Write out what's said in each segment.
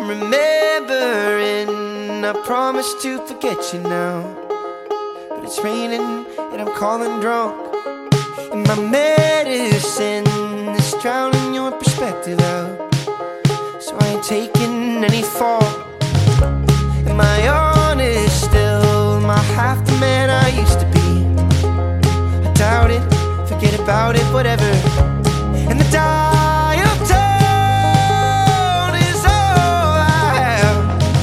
I'm remembering. I promise to forget you now, but it's raining and I'm calling drunk, and my medicine is drowning your perspective out. So I ain't taking any fault. Am I honest still? Am I half the man I used to be? I doubt it, forget about it, whatever. And the dial tone is all I have.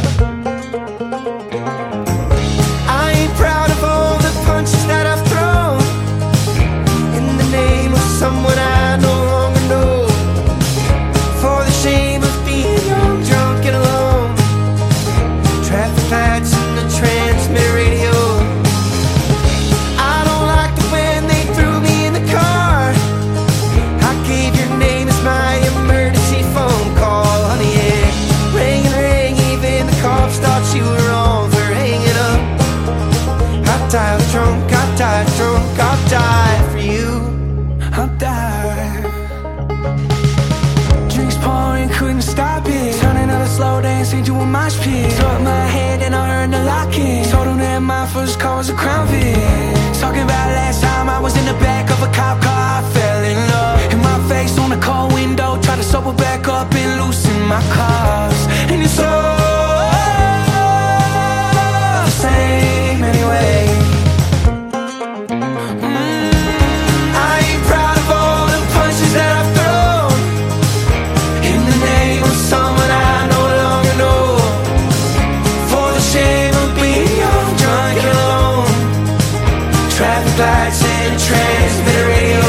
I ain't proud of all the punches that I've thrown in the name of someone I no longer know, for the shame of being young, drunk and alone. Traffic lights and the transmitter radio. I don't like it when they threw me in the car. I gave your name as my emergency phone call, honey, yeah. Ring and ring, even the cops thought you were wrong for hanging up. I died drunk, I died drunk, I'll die for you. I'll die. Drinks pouring, couldn't stop it. Turning out a slow dance into a mosh pit. Struck my head and I heard the lock-in. Told him that my first car was a Crown Vic. Talking about last time I was in the back of a cop car, I fell in love. And my face on the car window, tried to sober back up and loosen my cars. And it's all the same anyway. I ain't proud of all the punches that I've thrown in the name of someone I no longer know, for the shame of being young, drunk and alone. Traffic lights and transmitter radio.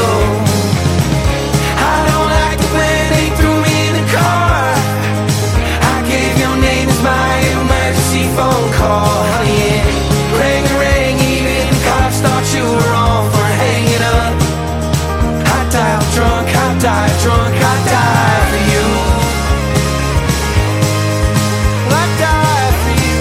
I don't like it when they threw me in the car. I gave your name as my emergency phone call, honey, yeah. Ring and ring, even the cops thought you were wrong for hanging up. I died drunk, I died drunk, I died for you. Well, I died for you.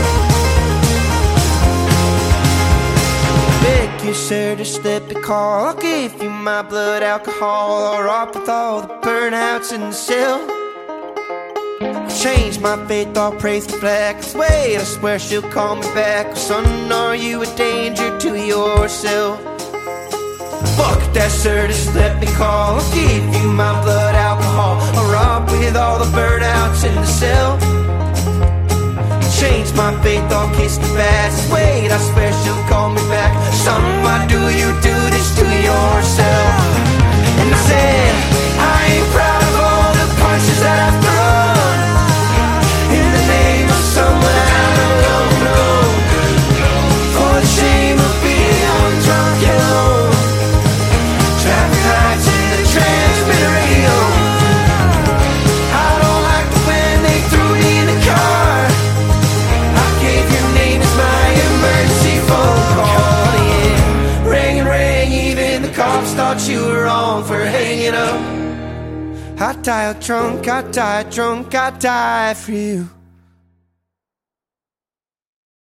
Beg you, sir, to slip a call. I'll give you my blood alcohol, or up with all the burnouts in the cell. Change my faith, I'll praise the flag. 'Cause wait, I swear she'll call me back. Oh, son, are you a danger to yourself? Fuck that, sir, just let me call. I'll give you my blood alcohol, or up with all the burnouts in the cell. Change my faith, I'll kiss the fast. Wait, I swear she'll call me back. Son, why do you do this to yourself? And I said, I ain't proud of all the punches that I've thrown in the name of someone I don't know, for the shame of being young, drunk and alone. Traffic lights and the transmitter radio. I don't like it when they threw me in the car. I gave your name as my emergency phone call, yeah. Ring and ring, even the cops thought you were wrong for hanging up. I died drunk, I died drunk, I died for you.